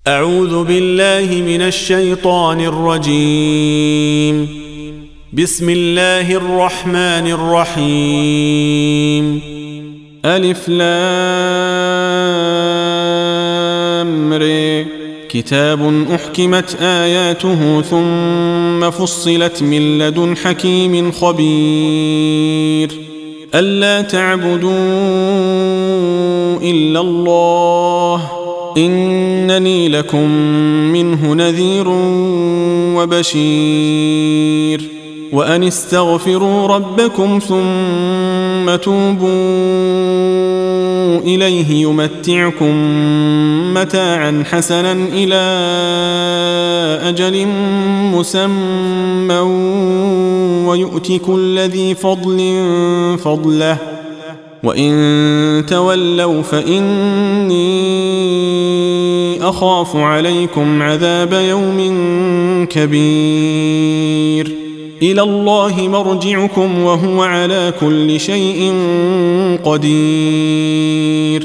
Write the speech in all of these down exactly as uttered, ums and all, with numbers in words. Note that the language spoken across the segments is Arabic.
أعوذ بالله من الشيطان الرجيم. بسم الله الرحمن الرحيم. ألف لام ر. كتاب أحكمت آياته ثم فصلت من لدن حكيم خبير. ألا تعبدوا إلا الله إنني لكم منه نذير وبشير. وأن استغفروا ربكم ثم توبوا إليه يمتعكم متاعا حسنا إلى أجل مسمى ويؤت كل ذي فضل فضله وإن تولوا فإني أخاف عليكم عذاب يوم كبير. إلى الله مرجعكم وهو على كل شيء قدير.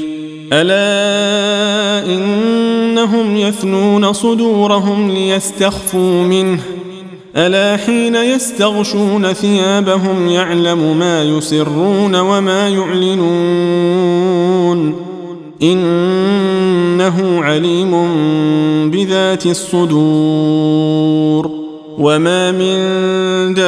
ألا إنهم يثنون صدورهم ليستخفوا منه ألا حين يستغشون ثيابهم يعلم ما يسرون وما يعلنون إنه عليم بذات الصدور. وما من دابة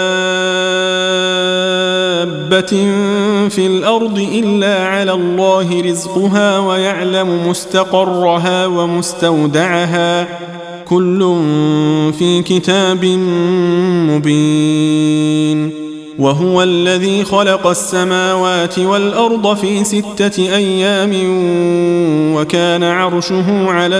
في الأرض إلا على الله رزقها ويعلم مستقرها ومستودعها كل في كتاب مبين. وهو الذي خلق السماوات والأرض في ستة أيام وكان عرشه على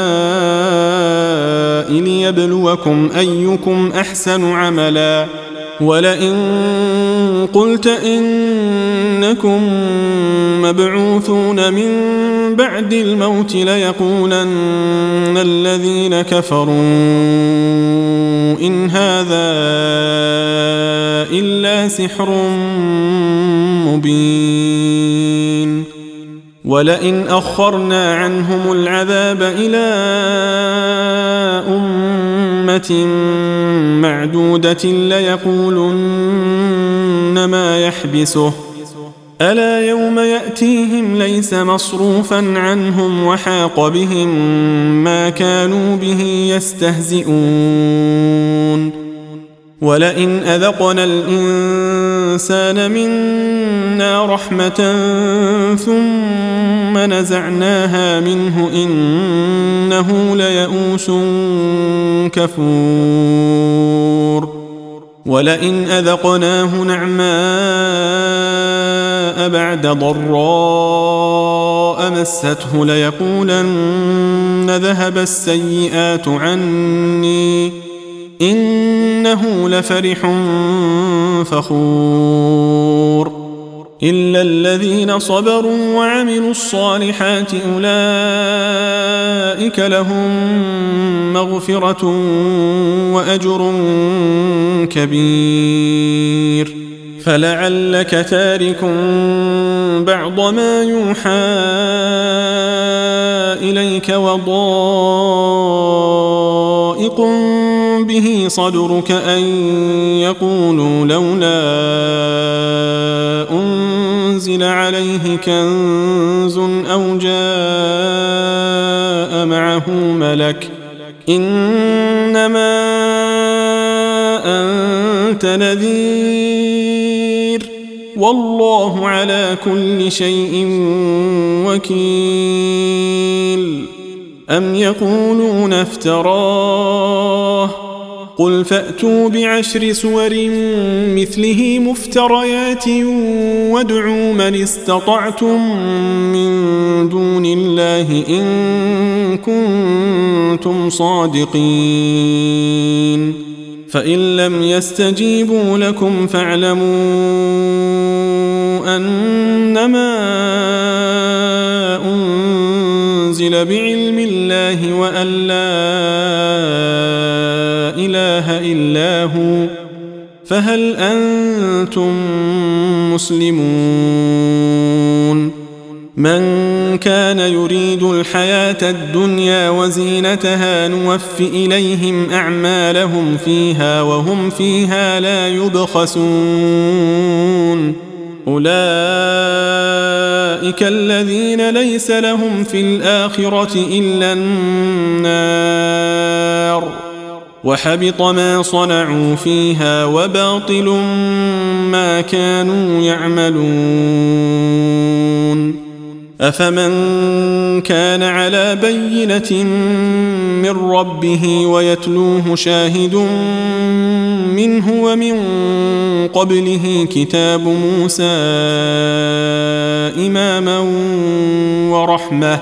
الماء ليبلوكم أيكم أحسن عملا. ولئن قلت إنكم مبعوثون من بعد الموت ليقولن الذين كفروا إن هذا إلا سحر مبين. ولئن أخرنا عنهم العذاب إلى أمة معدودة ليقولن ما يحبسه ألا يوم يأتيهم ليس مصروفا عنهم وحاق بهم ما كانوا به يستهزئون. ولئن أذقنا الإنسان منا رحمة ثم نزعناها منه إنه ليئوس كفور. ولئن أذقناه نعماء بعد ضراء مسته ليقولن ذهب السيئات عني إنه لفرح فخور. إلا الذين صبروا وعملوا الصالحات أولئك لهم مغفرة وأجر كبير. فلعلك تارك بعض ما يوحى إليك وضائق به صدرك أن يقولوا لولا أنزل عليه كنز أو جاء معه ملك إنما أنت نذير والله على كل شيء وكيل. أم يقولون افتراه قل فأتوا بعشر سور مثله مفتريات وادعوا من استطعتم من دون الله إن كنتم صادقين. فإن لم يستجيبوا لكم فاعلموا أنما أنزل بعلم الله وأن لا إله إلا هو فهل أنتم مسلمون؟ من كان يريد الحياة الدنيا وزينتها نوف إليهم أعمالهم فيها وهم فيها لا يبخسون أولئك الذين ليس لهم في الآخرة إلا النار وحبط ما صنعوا فيها وباطل ما كانوا يعملون أفمن كان على بينة من ربه ويتلوه شاهد منه ومن قبله كتاب موسى إماما ورحمة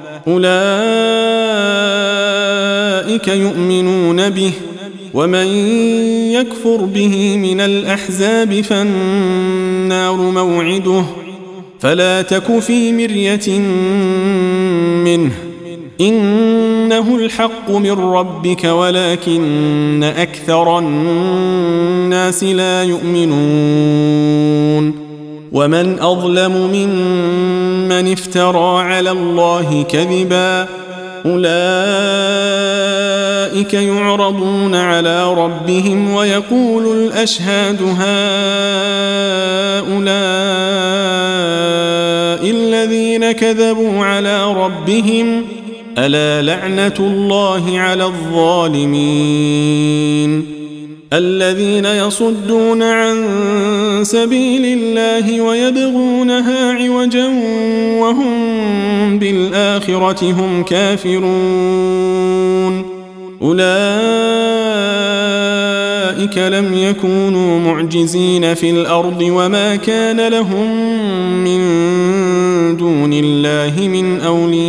أولئك يؤمنون به ومن يكفر به من الأحزاب فالنار موعده فلا تك في مرية منه إنه الحق من ربك ولكن أكثر الناس لا يؤمنون ومن أظلم ممن افترى على الله كذبا أولئك يعرضون على ربهم ويقول الأشهاد هؤلاء الذين كذبوا على ربهم ألا لعنة الله على الظالمين الذين يصدون عن سبيل الله ويبغونها عوجا وهم بالآخرة هم كافرون أولئك لم يكونوا معجزين في الأرض وما كان لهم من دون الله من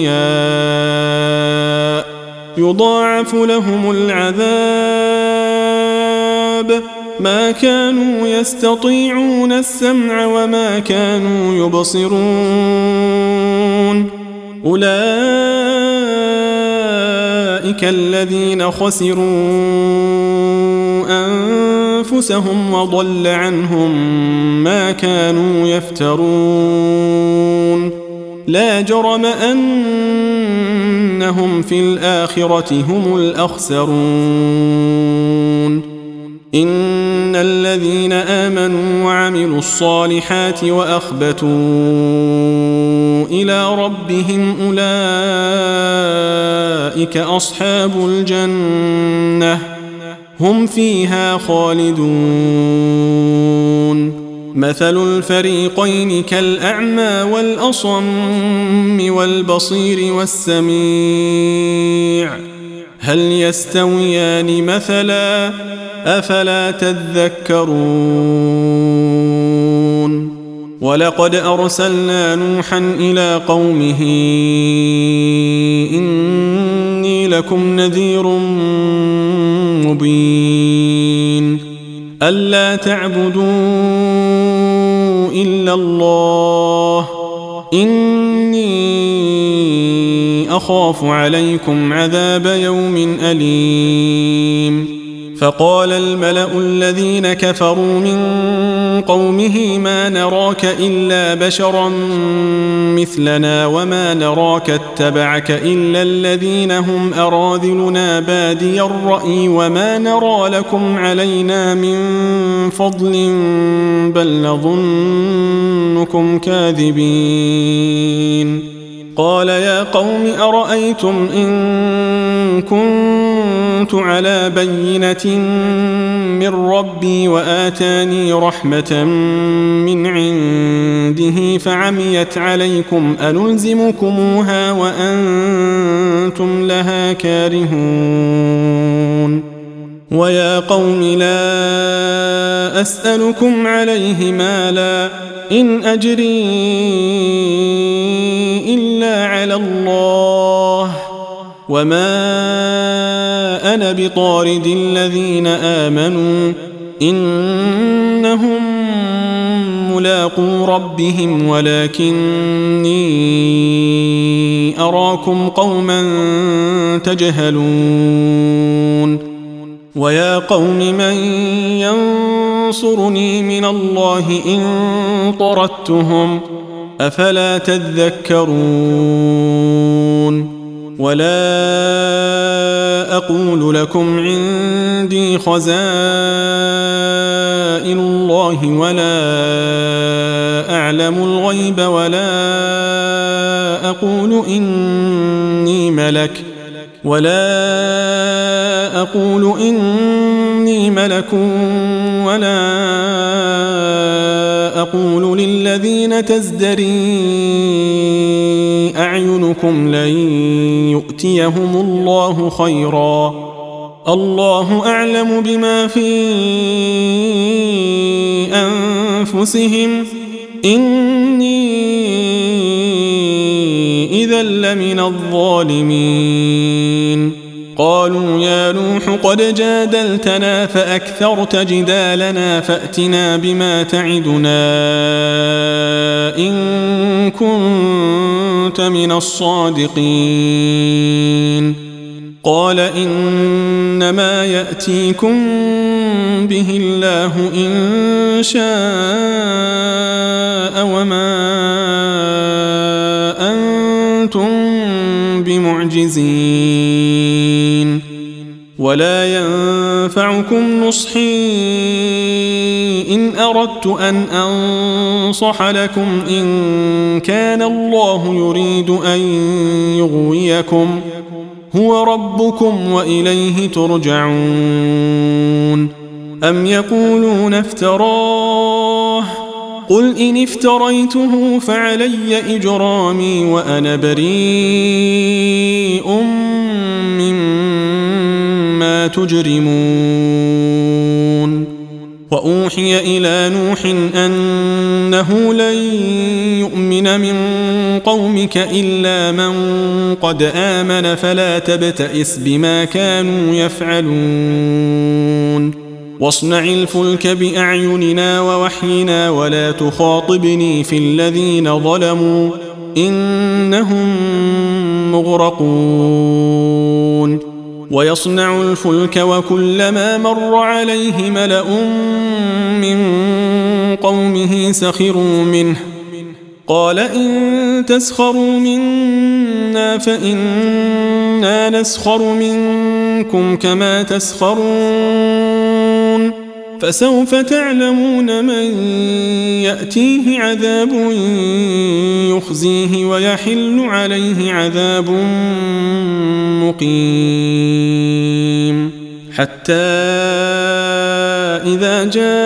أولياء يضاعف لهم العذاب ما كانوا يستطيعون السمع وما كانوا يبصرون أولئك الذين خسروا أنفسهم وضل عنهم ما كانوا يفترون لا جرم أنهم في الآخرة هم الأخسرون إن الذين آمنوا وعملوا الصالحات وأخبتوا إلى ربهم أولئك أصحاب الجنة هم فيها خالدون مثل الفريقين كالأعمى والأصم والبصير والسميع هل يستويان مثلا أفلا تذكرون ولقد أرسلنا نوحا إلى قومه إني لكم نذير مبين ألا تعبدوا إلا الله إني أخاف عليكم عذاب يوم أليم فقال الملأ الذين كفروا من قومه ما نراك إلا بشرا مثلنا وما نراك اتبعك إلا الذين هم أراذلنا بادي الرأي وما نرى لكم علينا من فضل بل نظنكم كاذبين قال يا قوم أرأيتم إن كنت على بينة من ربي وآتاني رحمة من عنده فعميت عليكم أنلزمكموها وأنتم لها كارهون ويا قوم لا أسألكم عليه مالا إن أجري إلا على الله وما أنا بطارد الذين آمنوا إنهم ملاقو ربهم ولكني أراكم قوما تجهلون ويا قوم من ينصرني من الله إن طردتهم أفلا تذكرون ولا أقول لكم عندي خزائن الله ولا أعلم الغيب ولا أقول إني ملك ولا أقول إني ملك ولا أقول للذين تزدري أعينكم لن يؤتيهم الله خيرا الله أعلم بما في أنفسهم إني إذا لمن الظالمين قالوا يا نوح قد جادلتنا فأكثرت جدالنا فأتنا بما تعدنا إن كنت من الصادقين قال إنما يأتيكم به الله إن شاء وما أنتم بمعجزين ولا ينفعكم نصحي إن أردت أن أنصح لكم إن كان الله يريد أن يغويكم هو ربكم وإليه ترجعون أم يقولون افتراه قل إن افتريته فعلي إجرامي وأنا بريء مما تجرمون وأوحي إلى نوح أنه لن يؤمن من قومك إلا من قد آمن فلا تبتئس بما كانوا يفعلون واصنع الفلك بأعيننا ووحينا ولا تخاطبني في الذين ظلموا إنهم مغرقون ويصنع الفلك وكلما مر عليه ملأ من قومه سخروا منه قال إن تسخروا منا فإنا نسخر منكم كما تسخرون فسوف تعلمون من يأتيه عذاب يخزيه ويحل عليه عذاب مقيم حتى إذا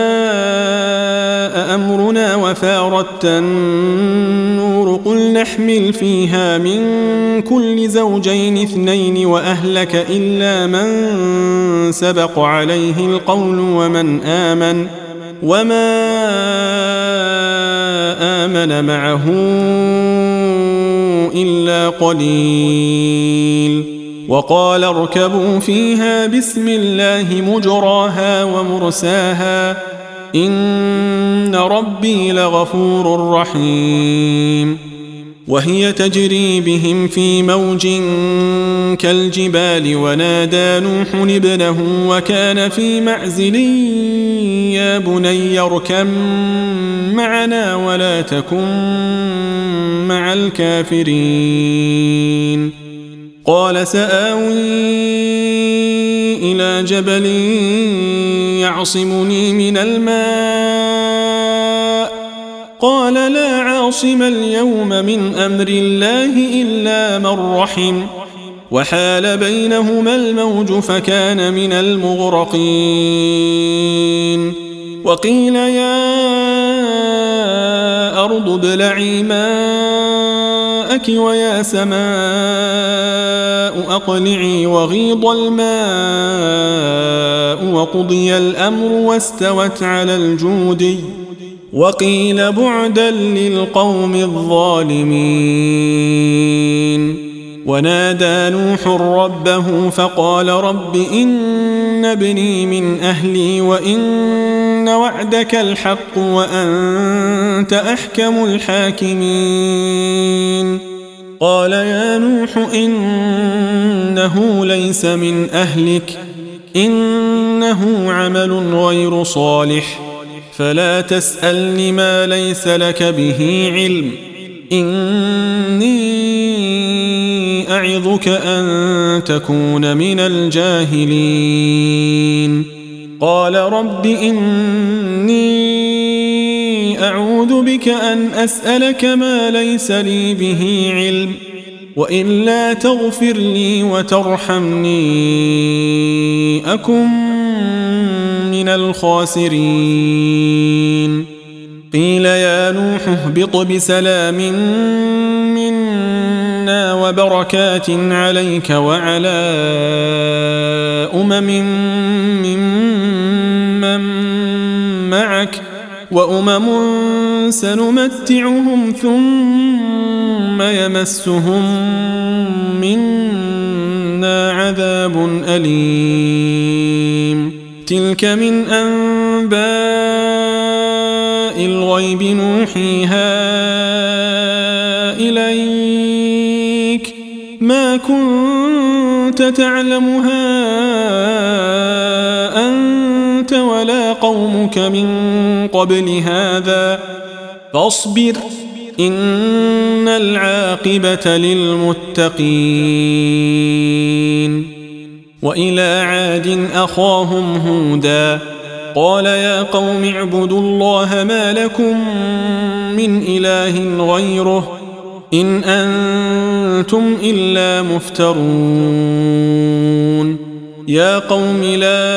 جاء أمرنا وفارت النور قل نحمل فيها من كل زوجين اثنين وأهلك إلا من سبق عليه القول ومن آمن وما آمن معه إلا قليل وقال اركبوا فيها بسم الله مجراها ومرساها إن ربي لغفور رحيم وهي تجري بهم في موج كالجبال ونادى نوح ابنه وكان في معزل يا بني اركب معنا ولا تكن مع الكافرين قال سآوي إلى جبل يعصمني من الماء قال لا عاصم اليوم من أمر الله إلا من رحم وحال بينهما الموج فكان من المغرقين وقيل يا أرض ابلعي ماءك ويا سماء أقلعي وغيض الماء وقضي الأمر واستوت على الجودي وقيل بعدا للقوم الظالمين ونادى نوح ربه فقال رب إن ابني من أهلي وإن وعدك الحق وأنت أحكم الحاكمين قال يا نوح إنه ليس من أهلك إنه عمل غير صالح فلا تسألني ما ليس لك به علم إني أعظك أن تكون من الجاهلين قال رب إني أعوذ بك أن أسألك ما ليس لي به علم وإلا تغفر لي وترحمني أكن من الخاسرين قيل يا نوح اهبط بسلام منا وبركات عليك وعلى أمم ممن معك وأمم سنمتعهم ثم يمسهم منا عذاب أليم تلك من أنباء الغيب نوحيها إليك ما كنت تعلمها أنت ولا قومك من قبل هذا فاصبر إن العاقبة للمتقين وإلى عاد أخاهم هودا قال يا قوم اعبدوا الله ما لكم من إله غيره إن أنتم إلا مفترون يا قوم لا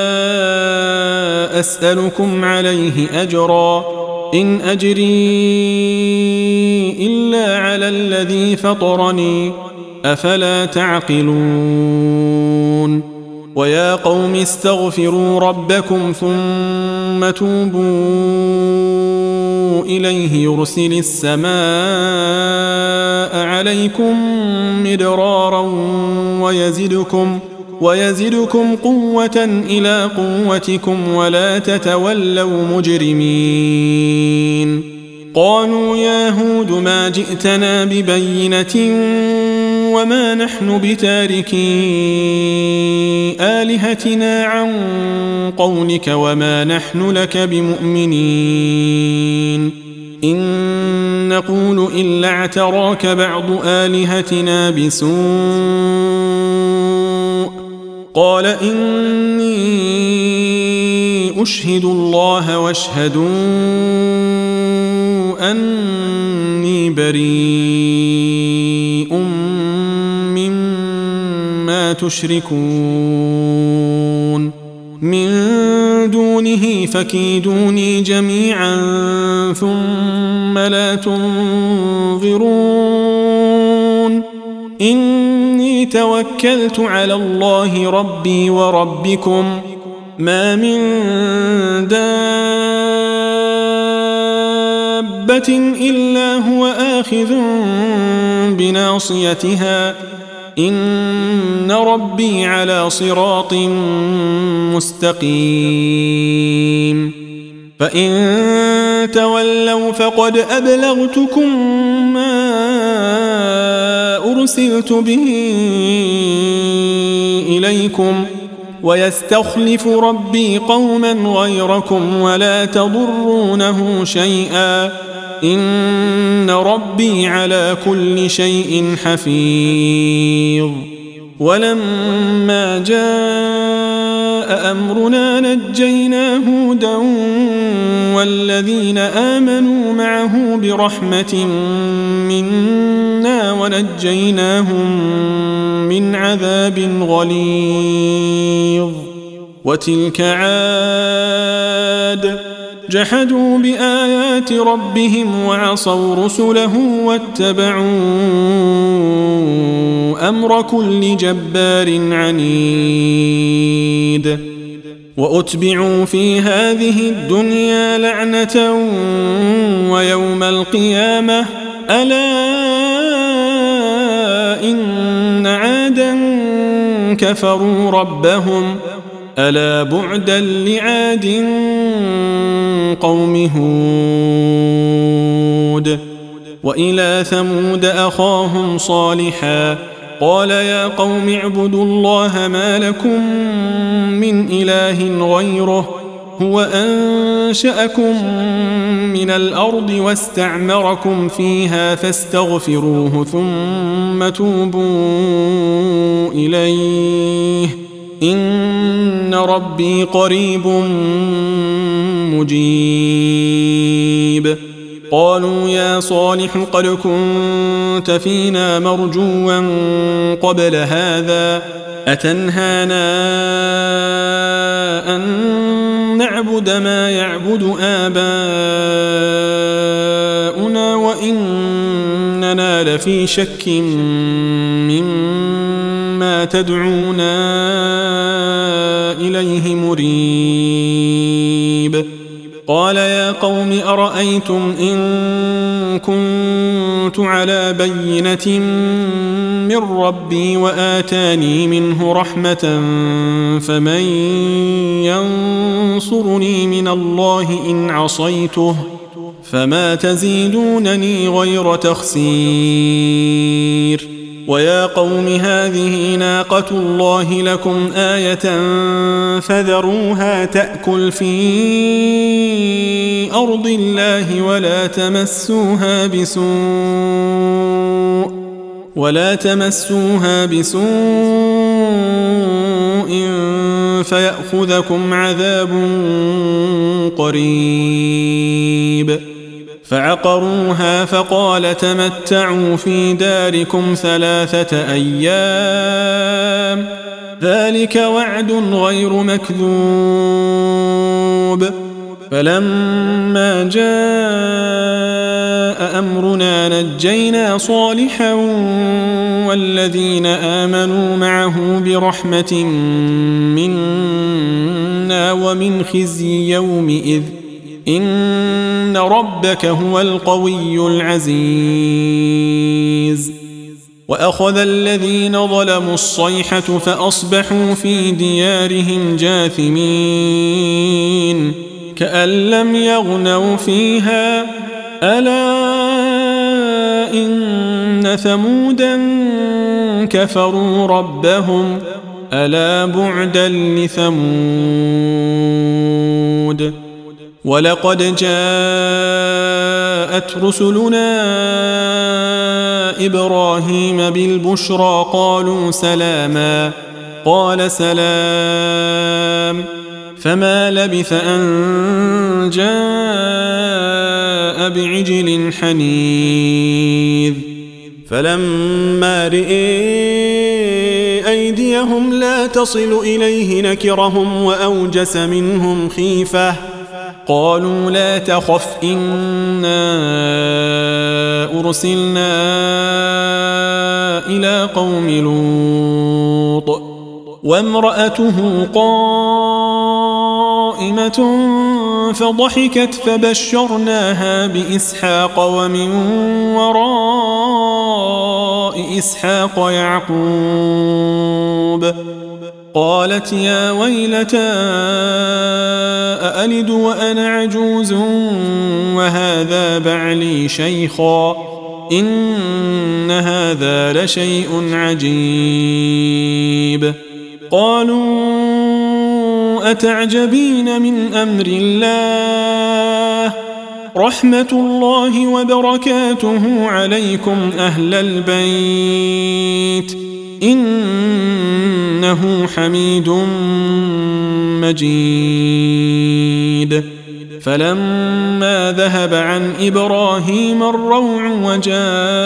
أسألكم عليه أجرا إن أجري إلا على الذي فطرني أفلا تعقلون ويا قوم استغفروا ربكم ثم توبوا إليه يرسل السماء عليكم مدرارا ويزدكم ويزدكم قوة إلى قوتكم ولا تتولوا مجرمين قالوا يا هود ما جئتنا ببينة وما نحن بتاركي آلهتنا عن قولك وما نحن لك بمؤمنين إن نقول إلا اعتراك بعض آلهتنا بسوء قال إني أشهد الله واشهدوا أني بريء مما تشركون من دونه فكيدوني جميعا ثم لا تنظرون إني توكلت على الله ربي وربكم ما من دابة إلا هو آخذ بناصيتها إن ربي على صراط مستقيم فإن تولوا فقد أبلغتكم ما أرسلت به إليكم ويستخلف ربي قوما غيركم ولا تضرونه شيئا إن ربي على كل شيء حفيظ ولما جاء أمرنا نجينا هودا والذين آمنوا معه برحمة منا ونجيناهم من عذاب غليظ وتلك عاد جحدوا بآيات ربهم وعصوا رسله واتبعوا أمر كل جبار عنيد وأتبعوا في هذه الدنيا لعنة ويوم القيامة ألا إن عادا كفروا ربهم ألا بعدا لعاد قوم هود وإلى ثمود أخاهم صالحا قال يا قوم اعبدوا الله ما لكم من إله غيره هو أنشأكم من الأرض واستعمركم فيها فاستغفروه ثم توبوا إليه إن ربي قريب مجيب. قالوا يا صالح قد كنت فينا مرجوا قبل هذا أتنهانا أن نعبد ما يعبد آباؤنا وإننا لفي شك مما تدعونا إليه مريب. قال يا قوم أرأيتم إن كنت على بينة من ربي وآتاني منه رحمة فمن ينصرني من الله إن عصيته فما تزيدونني غير تخسير. ويا قوم هذه ناقة الله لكم آية فذروها تأكل في أرض الله ولا تمسوها بسوء ولا تمسوها بسوء فيأخذكم عذاب قريب. فعقروها فقال تمتعوا في داركم ثلاثة أيام ذلك وعد غير مكذوب. فلما جاء أمرنا نجينا صالحا والذين آمنوا معه برحمة منا ومن خزي يومئذ إن ربك هو القوي العزيز. وأخذ الذين ظلموا الصيحة فأصبحوا في ديارهم جاثمين كأن لم يغنوا فيها ألا إن ثمودا كفروا ربهم ألا بعدا لثمود. ولقد جاءت رسلنا إبراهيم بالبشرى قالوا سلاما قال سلام فما لبث أن جاء بعجل حنيذ. فلما رئي أيديهم لا تصل إليه نكرهم وأوجس منهم خيفة قالوا لا تخف إنا أرسلنا إلى قوم لوط وامرأته قائمة فضحكت فبشرناها بإسحاق ومن وراء إسحاق يعقوب. قالت يا ويلتى أألد وأنا عجوز وهذا بعلي شيخا إن هذا لشيء عجيب. قالوا أتعجبين من أمر الله رحمة الله وبركاته عليكم أهل البيت إنه حميد مجيد. فلما ذهب عن إبراهيم الروع وجاءته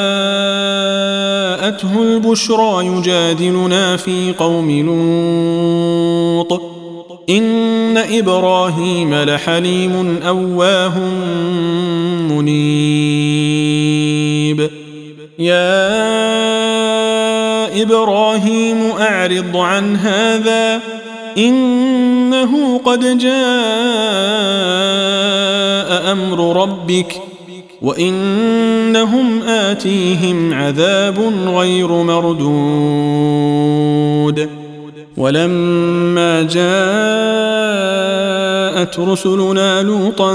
البشرى يجادلنا في قوم لوط إن إبراهيم لحليم أواه منيب. يا إبراهيم أعرض عن هذا إنه قد جاء أمر ربك وإنهم آتيهم عذاب غير مردود. ولما جاءت رسلنا لوطا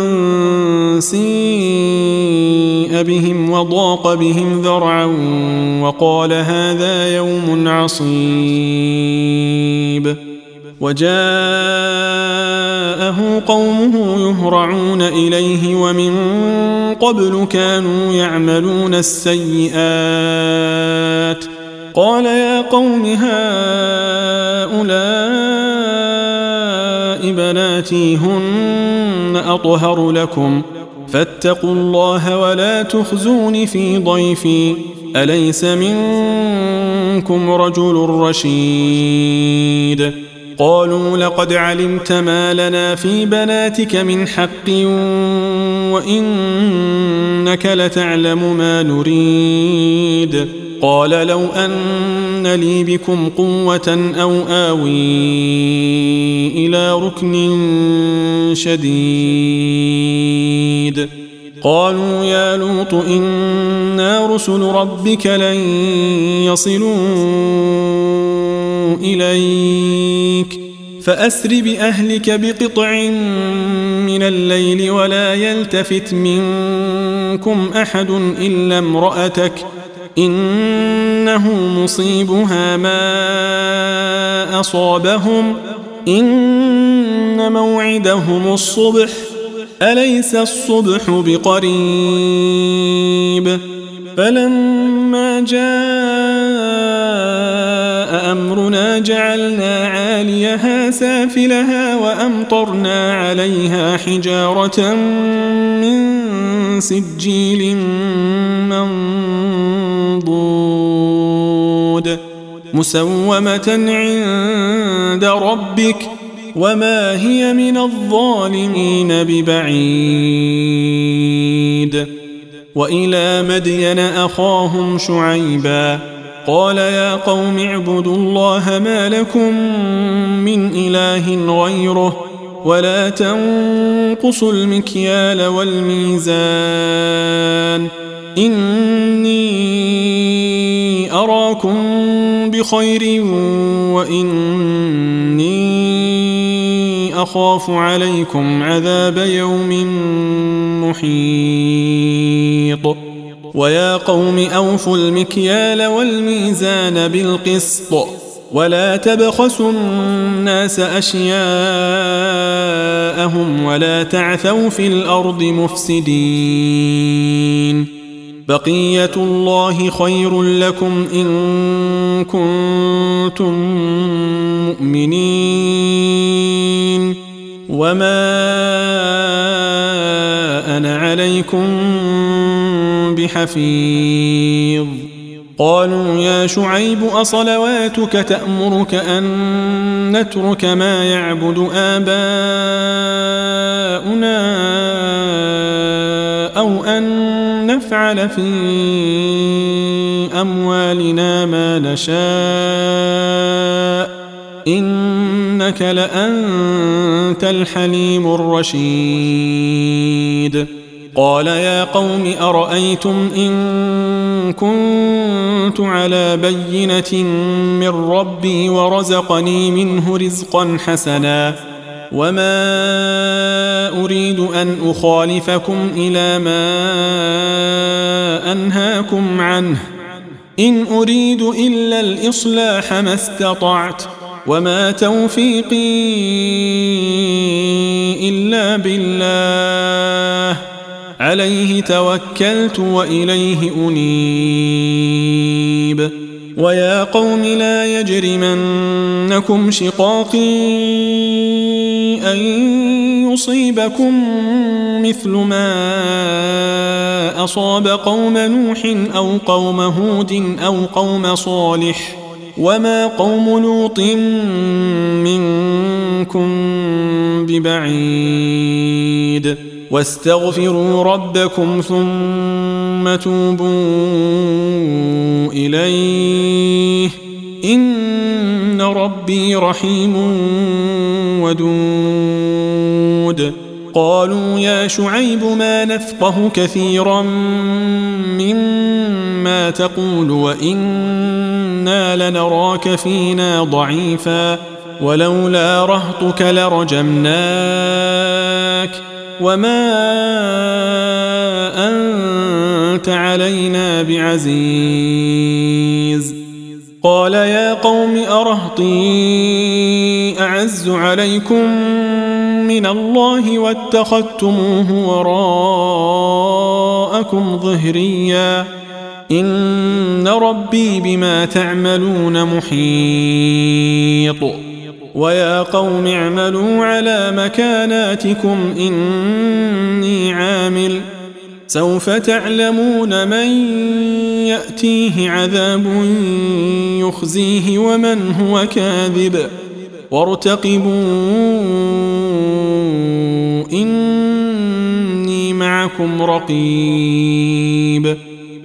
سيء بهم وضاق بهم ذرعا وقال هذا يوم عصيب. وجاءه قومه يهرعون إليه ومن قبل كانوا يعملون السيئات قال يا قوم هؤلاء بناتي هن أطهر لكم فاتقوا الله ولا تخزون في ضيفي أليس منكم رجل رشيد قالوا لقد علمت ما لنا في بناتك من حق وإنك لتعلم ما نريد قال لو أن لي بكم قوة أو آوي إلى ركن شديد قالوا يا لوط إنا رسل ربك لن يصلوا إليك فأسر بأهلك بقطع من الليل ولا يلتفت منكم أحد إلا امرأتك إنه مصيبها ما أصابهم إن موعدهم الصبح أليس الصبح بقريب فلما جاء أمرنا جعلنا عاليها سافلها وأمطرنا عليها حجارة من سجيل منضود مسومة عند ربك وما هي من الظالمين ببعيد وإلى مدين أخاهم شعيبا قال يا قوم اعبدوا الله ما لكم من إله غيره ولا تنقصوا المكيال والميزان إني أراكم بخير وإني أخاف عليكم عذاب يوم محيط ويا قوم أوفوا المكيال والميزان بالقسط ولا تبخسوا الناس أشياءهم ولا تعثوا في الأرض مفسدين بقية الله خير لكم إن كنتم مؤمنين وما أنا عليكم بحفيظ قالوا يا شعيب أصلواتك تأمرك أن نترك ما يعبد آباؤنا أو أن نفعل في أموالنا ما نشاء إنك لأنت الحليم الرشيد قال يا قوم أرأيتم إن كنت على بينة من ربي ورزقني منه رزقا حسنا وما أريد أن أخالفكم إلى ما أنهاكم عنه إن أريد إلا الإصلاح ما استطعت وما توفيقي إلا بالله عليه توكلت وإليه أنيب ويا قوم لا يجرمنكم شقاقي أن يصيبكم مثل ما أصاب قوم نوح أو قوم هود أو قوم صالح وما قوم لوط منكم ببعيد واستغفروا ربكم ثم توبوا إليه إن ربي رحيم ودود قالوا يا شعيب ما نفقه كثيرا مما تقول وإنا لنراك فينا ضعيفا ولولا رهطك لرجمناك وما أنت علينا بعزيز قال يا قوم أرهطي أعز عليكم من الله واتخذتموه وراءكم ظهريا إن ربي بما تعملون محيط ويا قوم اعملوا على مكاناتكم إني عامل سوف تعلمون من يأتيه عذاب يخزيه ومن هو كاذب وارتقبوا إني معكم رقيب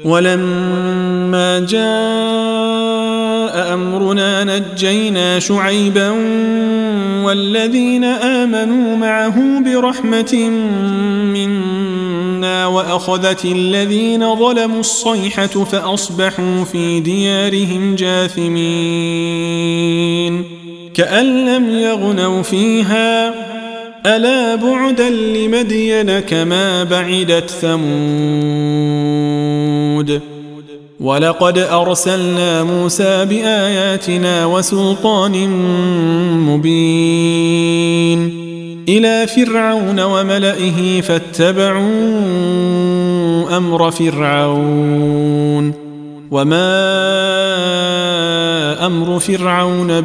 ولما جاء أمرنا نجينا شعيبا والذين آمنوا معه برحمة منا وأخذت الذين ظلموا الصيحة فأصبحوا في ديارهم جاثمين كأن لم يغنوا فيها ألا بعدا لمدين كما بعدت ثمود ولقد أرسلنا موسى بآياتنا وسلطان مبين إلى فرعون وملئه فاتبعوا أمر فرعون وما أمر فرعون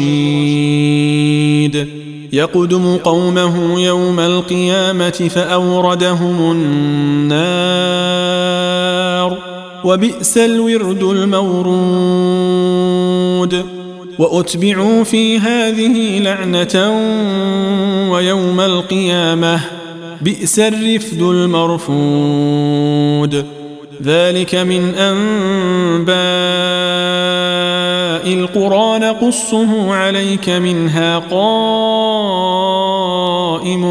برشيد يقدم قومه يوم القيامة فأوردهم النار وبئس الورد المورود وأتبعوا في هذه لعنة ويوم القيامة بئس الرفد المرفود ذلك من أنباء القرى نقصه عليك منها قائم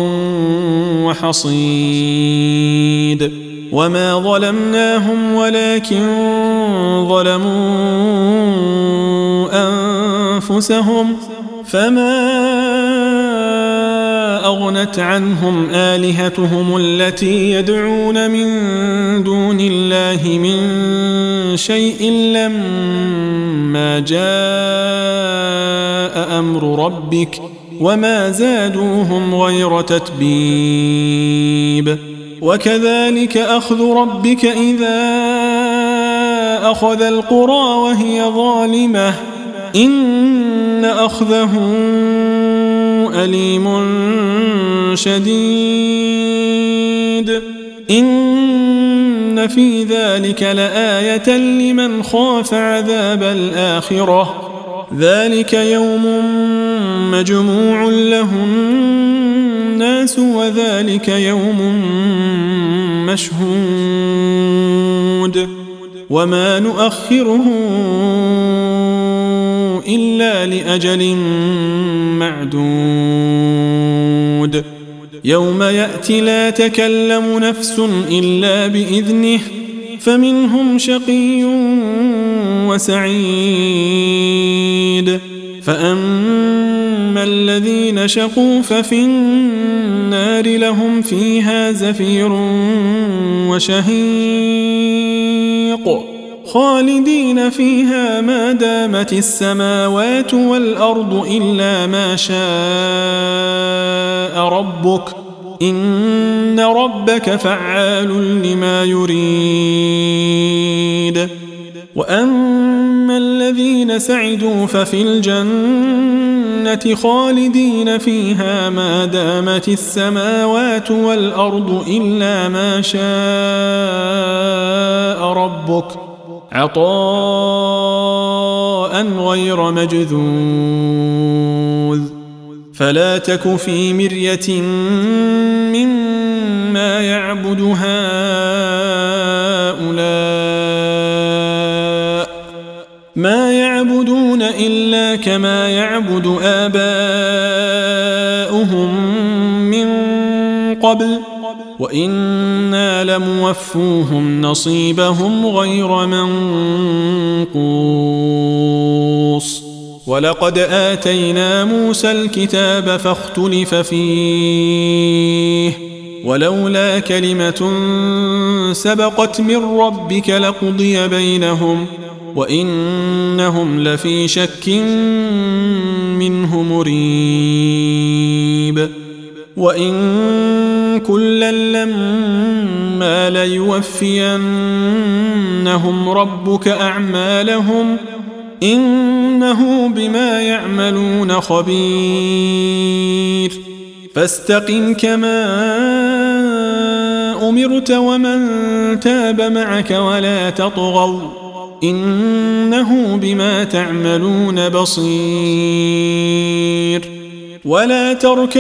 وحصيد وما ظلمناهم ولكن ظلموا أنفسهم فما أغنت عنهم آلهتهم التي يدعون من دون الله من شيء لما جاء أمر ربك وما زادوهم غير تتبيب وكذلك أخذ ربك إذا أخذ القرى وهي ظالمة إن أخذه أليم شديد إن في ذلك لآية لمن خاف عذاب الآخرة ذلك يوم مجموع له الناس وذلك يوم مشهود وما نؤخره إلا لأجل معدود يوم يأتي لا تكلم نفس إلا بإذنه فمنهم شقي وسعيد فأما الذين شقوا ففي النار لهم فيها زفير وشهيق خالدين فيها ما دامت السماوات والأرض إلا ما شاء ربك إن ربك فعال لما يريد وأما الذين سعدوا ففي الجنة خالدين فيها ما دامت السماوات والأرض إلا ما شاء ربك عطاء غير مجذوذ فلا تك في مرية مما يعبد هؤلاء ما يعبدون إلا كما يعبد آباؤهم من قبل وإنا لموفوهم نصيبهم غير منقوص ولقد آتينا موسى الكتاب فاختلف فيه ولولا كلمة سبقت من ربك لقضي بينهم وإنهم لفي شك منه مريب وإن كلا لما ليوفينهم ربك أعمالهم إنه بما يعملون خبير فاستقم كما أمرت ومن تاب معك ولا تطغوا إنه بما تعملون بصير ولا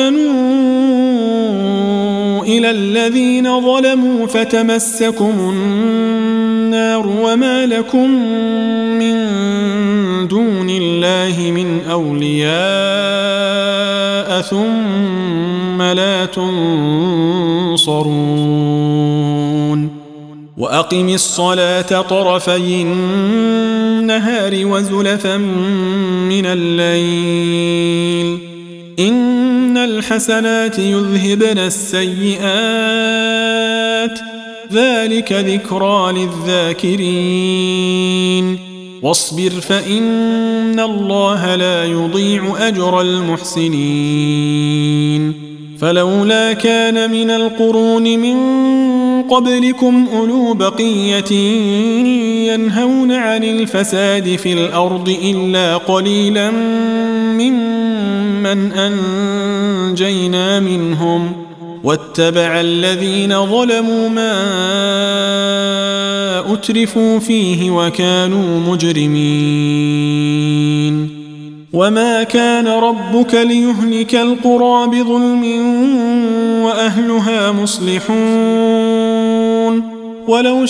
تركنوا إلى الذين ظلموا فتمسكم النار وما لكم من دون الله من أولياء ثم لا تنصرون وأقم الصلاة طرفي النهار وزلفا من الليل إن الحسنات يذهبن السيئات ذلك ذكرى للذاكرين واصبر فإن الله لا يضيع أجر المحسنين فلولا كان من القرون من قبلكم أولو بقية ينهون عن الفساد في الأرض إلا قليلا ممن أنجينا منهم واتبع الذين ظلموا ما أترفوا فيه وكانوا مجرمين وما كان ربك ليهلك القرى بظلم وأهلها مصلحون ولو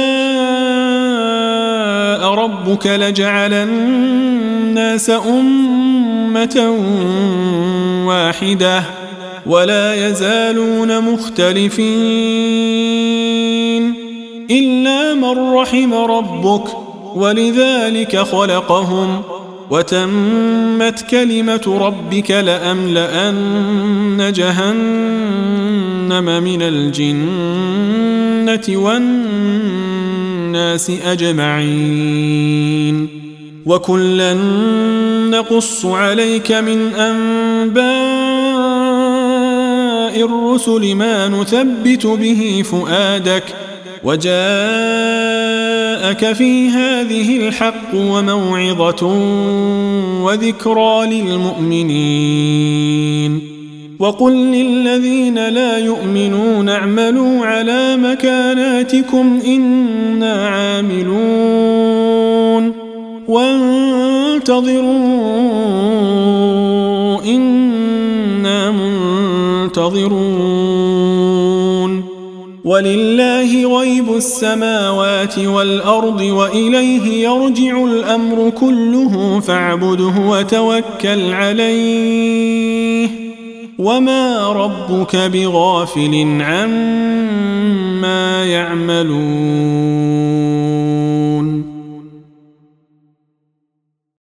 شاء ربك لجعل الناس أمة واحدة ولا يزالون مختلفين إلا من رحم ربك ولذلك خلقهم وتمت كلمة ربك لأملأن جهنم من الجنة والناس أجمعين وكلا نقص عليك من أنباء الرسل ما نثبت به فؤادك وجاءك في هذه الحق وموعظة وذكرى للمؤمنين وقل للذين لا يؤمنون اعملوا على مكاناتكم إنا عاملون وانتظروا إنا منتظرون ولله غيب السماوات والأرض وإليه يرجع الأمر كله فاعبده وتوكل عليه وما ربك بغافل عما يعملون